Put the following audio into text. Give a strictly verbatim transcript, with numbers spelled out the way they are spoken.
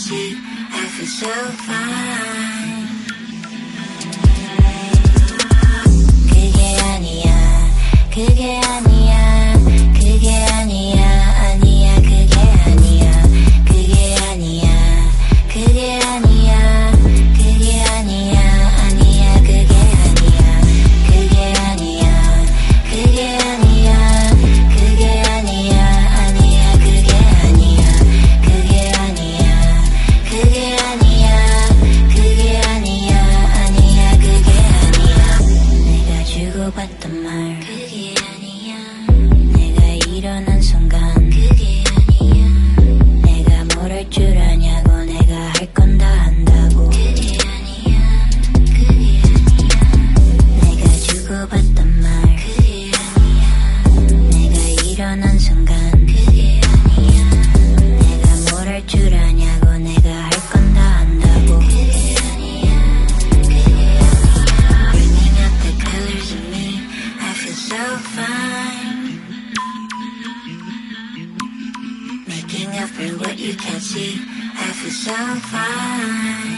see, I feel so fine. 그게 아니야, 그게 아니야, 그게 아니야, 아니야, 그게 아니야, 그게 아니야, 그게 아니야, 그게 아니야, 아니야, 그게 아니야, 그게 아니야, 그게 아니야, 그게 아니야, 아니야, 그게 아니야, 그게 아니야, 그게 아니야, 그게 아니야, 아니야, 그게 아니야. 내가 주고받던 말 그게 아니야. 내가 일어난 순간 그게 아니야. 내가 뭘 할 줄 아냐고 내가 할 건 다 한다고 그게 아니야. 그게 아니야. 내가 주고받던 말 그게 아니야. 내가 일어난 순간 그게 아니야. 내가 뭘 할 줄 아냐고 내가 할 건 다 한다고 그게 아니야. 그게 아니야. Bringing up the colors of me, I feel so fine. Making up for what you can't see, I feel so fine.